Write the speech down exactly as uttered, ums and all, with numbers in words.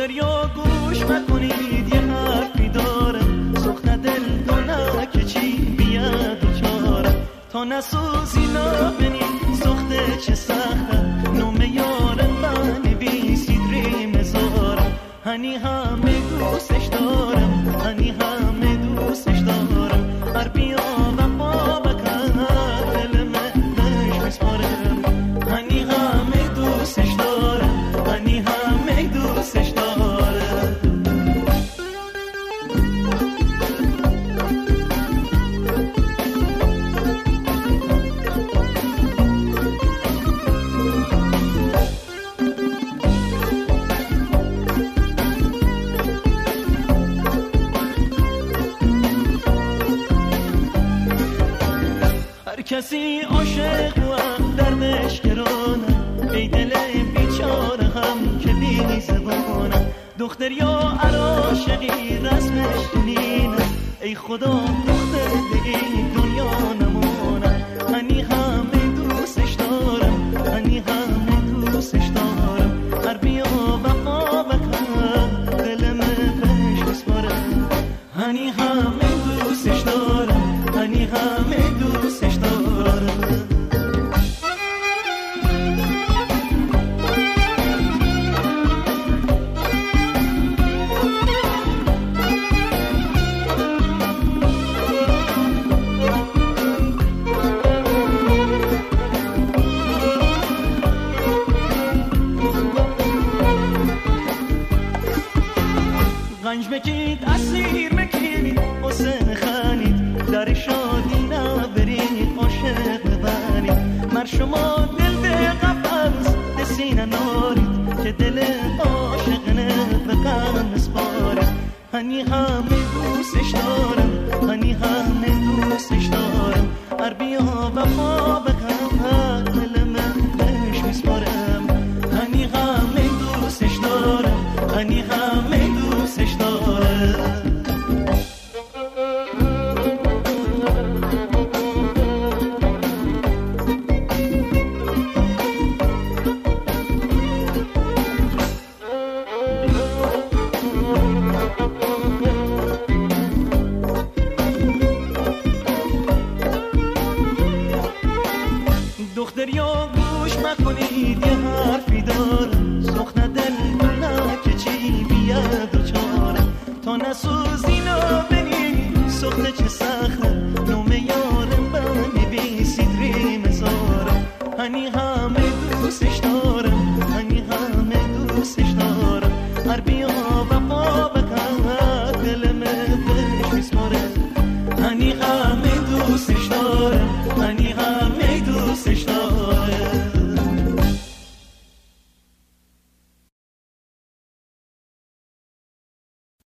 دختریا گوش مکنید یه حرفی دارم، سخت دل دونه که چی بیاد و چاره، تا نسوزی نبینید سخته چه سخته، نومه یارم بنویسید ریم زارم، هنی همه دوستش دارم، هنی همه دوستش دارم، هر بیا وفا بکن دل من بهش میسپارم، هنی همه دوستش دارم، هنی همه دوستش دارم. کسی عاشق و هم دردش گرانه، ای دل بیچاره هم که بی زبانه، دختر یا عاشقی رسمش دونینه، ای خدا دختر دیگه دنیا نمونه، هنی همه دوستش دارم، هنی همه دوستش دارم، هر بیا وفا بکن دل من بهش میسپارم، هنی همه دوستش دارم، هنی همه دوستش دارم. گنج مکید اسیر مکید حسین خانید، در شادی نبرید عاشق ببرید، مر شما دل به قفص به سینه نارید، که دل عاشق نه به غم اسپارید، هنی همه دوستش دارم، هنی همه دوستش دارم، هر بیا وفا بکن دل من بهش میسپارم، هنی همه دوستش دارم، هنی همه دوستش دارم. دختریا گوش مکنید یه حرفی دارم، سخت دل دونه که چی بیاد و چاره، تا نسوزی نبینید سخت چه سخته، نومه یارم بنویسید ریم زارم، هنی همه دوستش دارم، هنی همه دوستش دارم، هر بیا وفا